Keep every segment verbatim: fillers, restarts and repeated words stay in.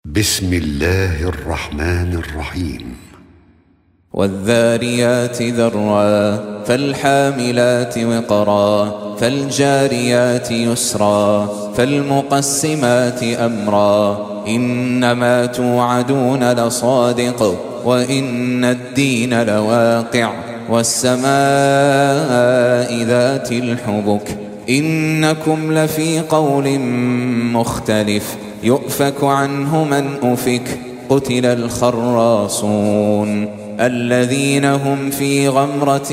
بسم الله الرحمن الرحيم. والذاريات ذروا فالحاملات وقرا فالجاريات يسرا فالمقسمات أمرا إنما توعدون لصادق وإن الدين لواقع والسماء ذات الحبك إنكم لفي قول مختلف يؤفك عنه من أفك قتل الخراصون الذين هم في غمرة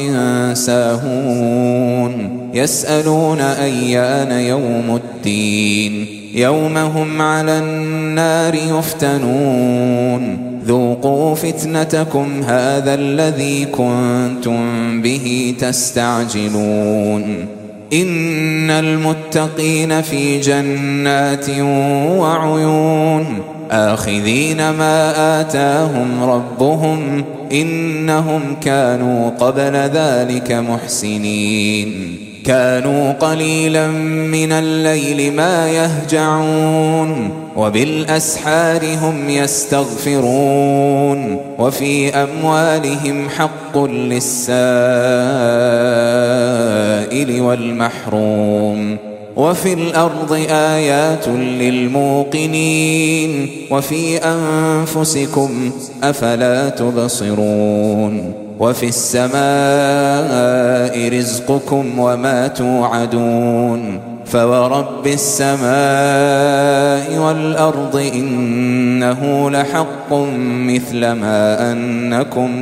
ساهون يسألون أيان يوم الدين يوم هم على النار يفتنون ذوقوا فتنتكم هذا الذي كنتم به تستعجلون إن المتقين في جنات وعيون آخذين ما آتاهم ربهم إنهم كانوا قبل ذلك محسنين كانوا قليلا من الليل ما يهجعون وبالأسحار هم يستغفرون وفي أموالهم حق للسائل والمحروم وفي الأرض آيات للموقنين وفي أنفسكم أفلا تبصرون وفي السماء رزقكم وما توعدون فورب السماء والأرض إنه لحق مثل ما أنكم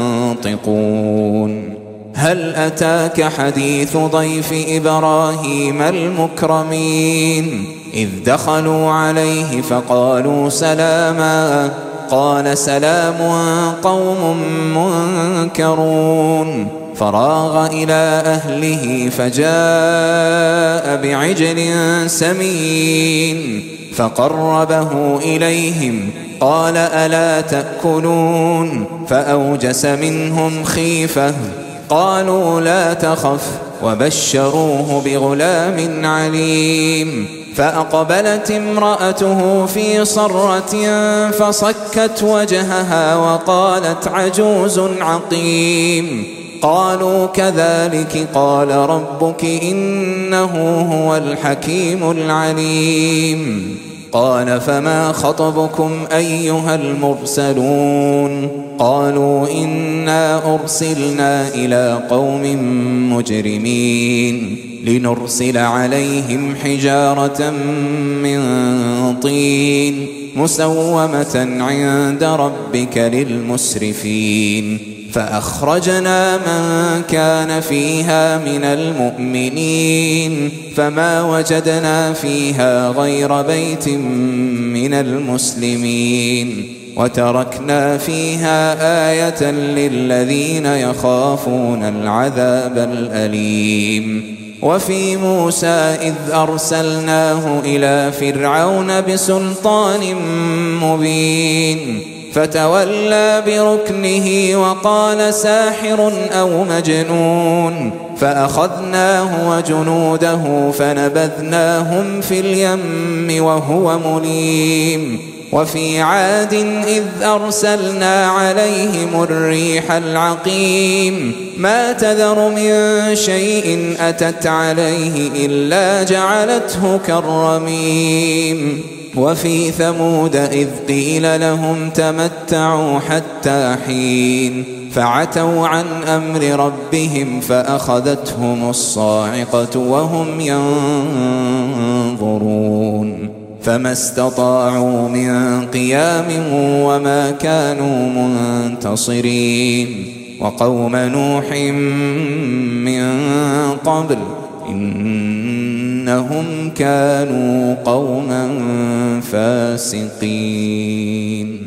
تنطقون هل أتاك حديث ضيف إبراهيم المكرمين إذ دخلوا عليه فقالوا سلاما قال سلام قوم منكرون فراغ إلى أهله فجاء بعجل سمين فقربه إليهم قال ألا تأكلون فأوجس منهم خيفة قالوا لا تخف وبشروه بغلام عليم فأقبلت امرأته في صرة فصكت وجهها وقالت عجوز عقيم قالوا كذلك قال ربك إنه هو الحكيم العليم قال فما خطبكم أيها المرسلون قالوا إنا أرسلنا إلى قوم مجرمين لنرسل عليهم حجارة من طين مسومة عند ربك للمسرفين فأخرجنا من كان فيها من المؤمنين فما وجدنا فيها غير بيت من المسلمين وتركنا فيها آية للذين يخافون العذاب الأليم وفي موسى إذ أرسلناه إلى فرعون بسلطان مبين فتولى بركنه وقال ساحر أو مجنون فأخذناه وجنوده فنبذناهم في اليم وهو مليم وفي عاد إذ أرسلنا عليهم الريح العقيم ما تذر من شيء أتت عليه إلا جعلته كالرميم وفي ثمود إذ قيل لهم تمتعوا حتى حين فعتوا عن أمر ربهم فأخذتهم الصاعقة وهم ينظرون فما استطاعوا من قيام وما كانوا منتصرين وقوم نوح من قبل إنهم كانوا قوما فاسقين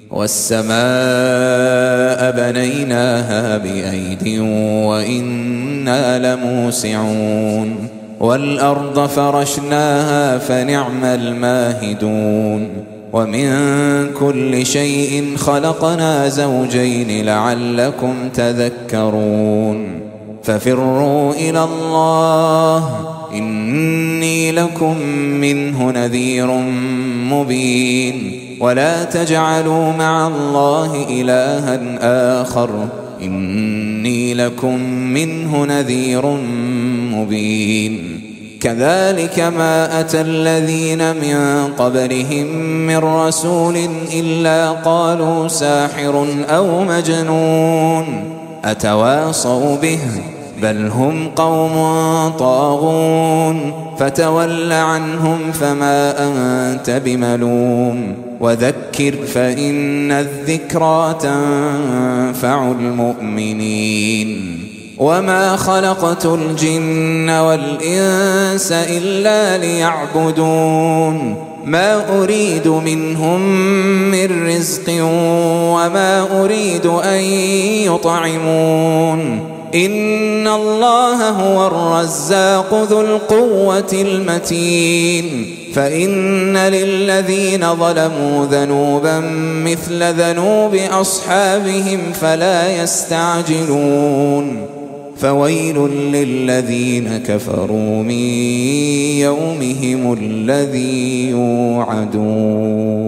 والسماء بنيناها بأيد وإنا لموسعون والأرض فرشناها فنعم الماهدون ومن كل شيء خلقنا زوجين لعلكم تذكرون ففروا إلى الله إني لكم منه نذير مبين ولا تجعلوا مع الله إلها آخر إني لكم منه نذير مبين كذلك ما أتى الذين من قبلهم من رسول إلا قالوا ساحر أو مجنون أتواصوا به بل هم قوم طاغون فتول عنهم فما أنت بملوم وذكر فإن الذكرى تنفع المؤمنين وما خلقت الجن والإنس إلا ليعبدون ما أريد منهم من رزق وما أريد أن يطعمون إن الله هو الرزاق ذو القوة المتين فإن للذين ظلموا ذنوبا مثل ذنوب أصحابهم فلا يستعجلون فويل للذين كفروا من يومهم الذي يوعدون.